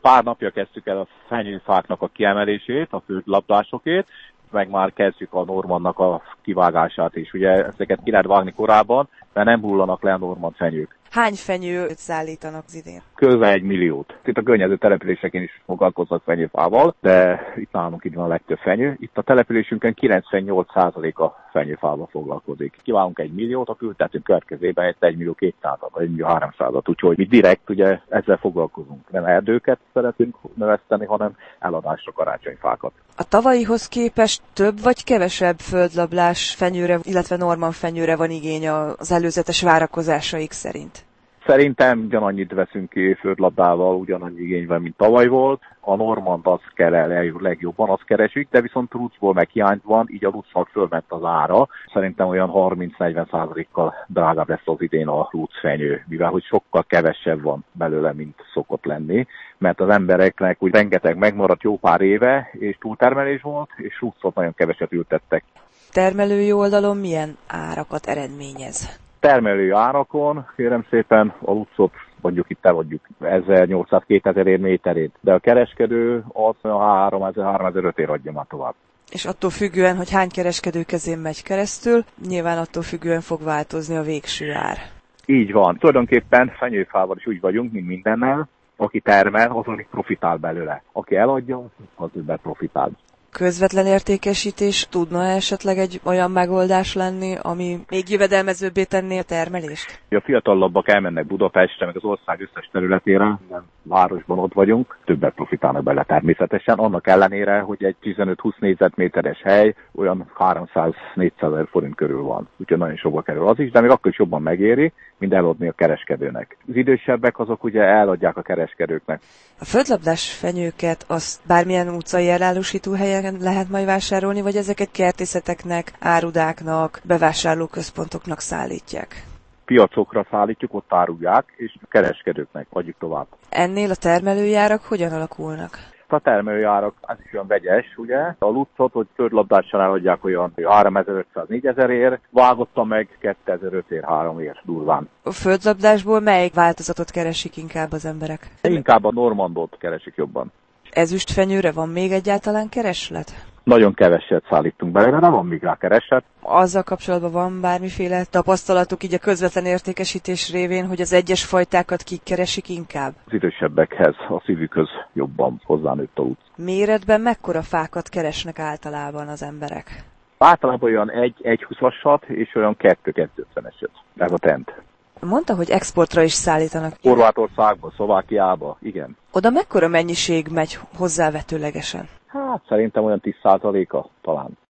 Pár napja kezdtük el a fenyőfáknak a kiemelését, a földlabdásokét, meg már kezdjük a Normannak a kivágását is. Ugye ezeket ki lehet vágni korábban, mert nem hullanak le a Norman fenyők. Hány fenyőt szállítanak az idén? Közel 1 milliót. Itt a környező településeken is foglalkoznak fenyőfával, de itt nálunk így van a legtöbb fenyő. Itt a településünkön 98%-a fenyőfával foglalkozik. Kiválunk 1 milliót, a ültetünk következében 1 millió 200, 1 millió 300, úgyhogy mi direkt ugye ezzel foglalkozunk. Nem erdőket szeretünk növeszteni, hanem eladásra karácsonyfákat. A tavalyihoz képest több vagy kevesebb földlablás fenyőre, illetve Norman fenyőre van igény az előzetes várakozásaik szerint? Szerintem ugyanannyit veszünk ki földlabdával, ugyanannyi igény van, mint tavaly volt. A Normand az kell legjobban, azt keresik, de viszont Lutzból meg hiány van, így a Lutznak fölment az ára. Szerintem olyan 30-40%-kal drágább lesz az idén a Lutz fenyő, mivel hogy sokkal kevesebb van belőle, mint szokott lenni, mert az embereknek úgy rengeteg megmaradt jó pár éve, és túltermelés volt, és Lutzot nagyon keveset ültettek. Termelői oldalon milyen árakat eredményez? Termelői árakon, kérem szépen, a Lutzot mondjuk itt eladjuk 1800-2000 méterét, de a kereskedő az 3000-3500 adja már tovább. És attól függően, hogy hány kereskedő kezén megy keresztül, nyilván attól függően fog változni a végső ár. Így van. Tulajdonképpen fenyőfával is úgy vagyunk, mint mindennel. Aki termel, az alig profitál belőle. Aki eladja, az többet profitál. Közvetlen értékesítés tudna esetleg egy olyan megoldás lenni, ami még jövedelmezőbbé tenné a termelést? A fiatalabbak elmennek Budapestre, meg az ország összes területére, nem városban ott vagyunk, többet profitálnak bele természetesen, annak ellenére, hogy egy 15-20 négyzetméteres hely olyan 300-400 ezer forint körül van. Úgyhogy nagyon sokba kerül az is, de még akkor is jobban megéri, mint eladni a kereskedőnek. Az idősebbek azok ugye eladják a kereskedőknek. A földlabdás fenyőket azt bármilyen utcai elárusító helyen lehet majd vásárolni, vagy ezeket kertészeteknek, árudáknak, bevásárlóközpontoknak szállítják? Piacokra szállítjuk, ott árulják, és a kereskedőknek adjuk tovább. Ennél a termelői árak hogyan alakulnak? A termelői árak, ez is olyan vegyes, ugye? A Lutzot, hogy földlabdással eladják olyan 3500-4000 vágottan meg 2500-3000 durván. A földlabdásból melyik változatot keresik inkább az emberek? Inkább a Normandot keresik jobban. Ezüstfenyőre van még egyáltalán kereslet? Nagyon keveset szállítunk belőle, de van még rá kereslet. Azzal kapcsolatban van bármiféle tapasztalatuk így a közvetlen értékesítés révén, hogy az egyes fajtákat kik keresik inkább? Az idősebbekhez, a szívükhöz jobban hozzánőtt a Lutz. Méretben mekkora fákat keresnek általában az emberek? Általában olyan 1-20-asat és olyan 2-250-eset. Ez a trend. Mondta, hogy exportra is szállítanak. Horvátországba, Szlovákiába, igen. Oda mekkora mennyiség megy hozzávetőlegesen? Hát szerintem olyan 10%-a talán.